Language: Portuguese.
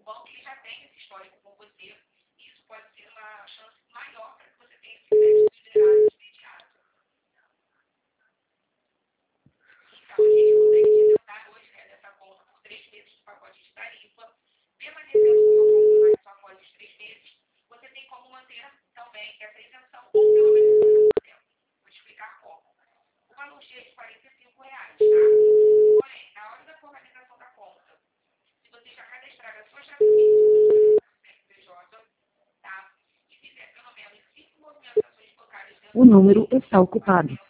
banco ele já tem esse histórico com você. Isso pode ser uma chance maior para que você tenha esse crédito liberado imediato. Então, a gente consegue te isentar hoje, né, dessa conta por 3 meses do pacote de tarifa, permanecendo com uma conta mais só após os 3 meses, você tem como manter também essa isenção ou pelo menos 50%. Vou te explicar como. O valor G é de R$ 45, tá? Porém, na hora da formalização da conta, se você já cadastrar a sua chave Pix no CNPJ, tá? E fizer pelo menos 5 movimentações bancárias dentro O número está ocupado.